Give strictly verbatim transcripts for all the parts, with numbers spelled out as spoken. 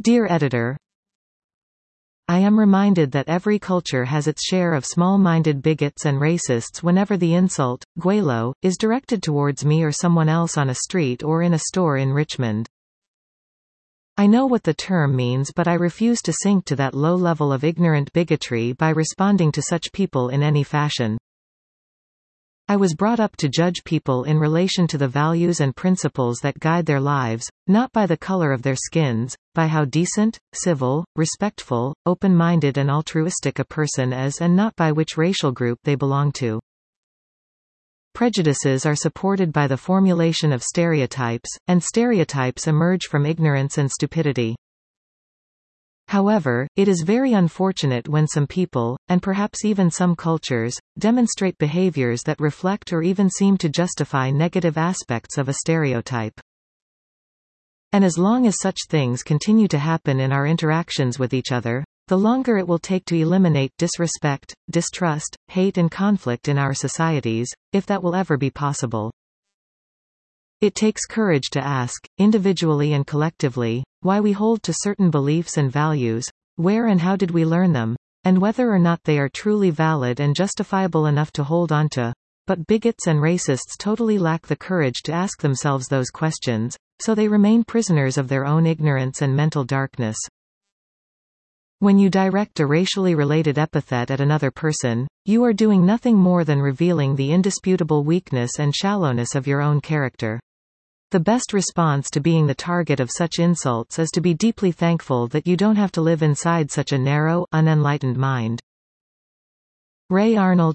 Dear Editor, I am reminded that every culture has its share of small-minded bigots and racists whenever the insult, Guelo, is directed towards me or someone else on a street or in a store in Richmond. I know what the term means, but I refuse to sink to that low level of ignorant bigotry by responding to such people in any fashion. I was brought up to judge people in relation to the values and principles that guide their lives, not by the color of their skins, by how decent, civil, respectful, open-minded and altruistic a person is, and not by which racial group they belong to. Prejudices are supported by the formulation of stereotypes, and stereotypes emerge from ignorance and stupidity. However, it is very unfortunate when some people, and perhaps even some cultures, demonstrate behaviors that reflect or even seem to justify negative aspects of a stereotype. And as long as such things continue to happen in our interactions with each other, the longer it will take to eliminate disrespect, distrust, hate and conflict in our societies, if that will ever be possible. It takes courage to ask, individually and collectively, why we hold to certain beliefs and values, where and how did we learn them, and whether or not they are truly valid and justifiable enough to hold on to. But bigots and racists totally lack the courage to ask themselves those questions, so they remain prisoners of their own ignorance and mental darkness. When you direct a racially related epithet at another person, you are doing nothing more than revealing the indisputable weakness and shallowness of your own character. The best response to being the target of such insults is to be deeply thankful that you don't have to live inside such a narrow, unenlightened mind. Ray Arnold,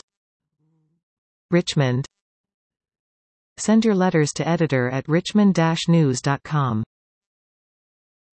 Richmond. Send your letters to editor at richmond dash news dot com.